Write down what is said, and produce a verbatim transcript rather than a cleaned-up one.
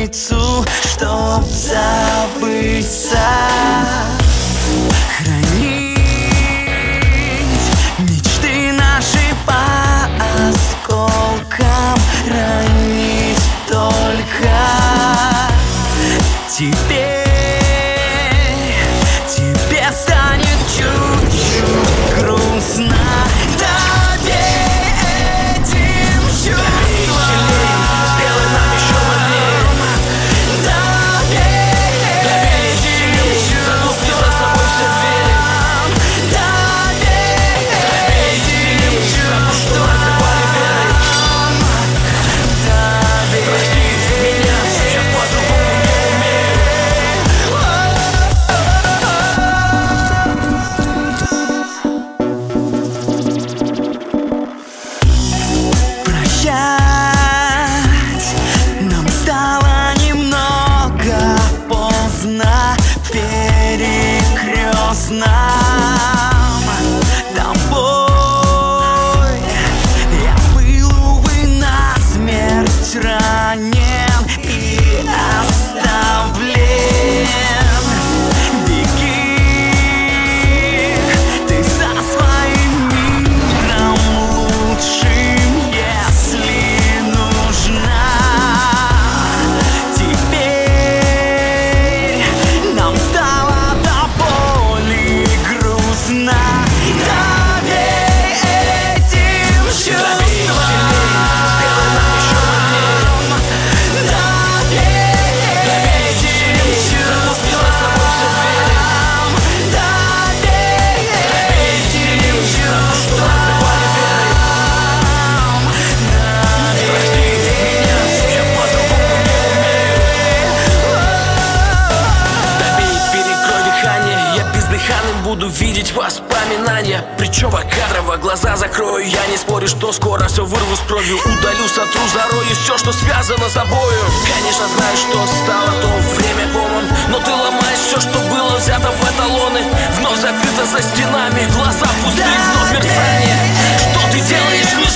границу, чтоб забыться. Хранить мечты наши по осколкам, ранить только тебе. Тебе станет чуть-чуть грустно. Нам стало немного поздно, перекрестном тобой я был, увы, насмерть ранен и оставлен. Беги ты за своим миром лучшим, если нужна. Теперь нам стало до боли грустно. Доверь этим чувствам. Буду видеть воспоминания Причёва кадрово, глаза закрою. Я не спорю, что скоро все вырву с кровью. Удалю, сотру, зарою все, что связано с собою. Конечно, знаешь, что стало то время комом, но ты ломаешь все, что было взято в эталоны. Вновь закрыто за стенами, глаза пустые, вновь мерцание. Что ты делаешь?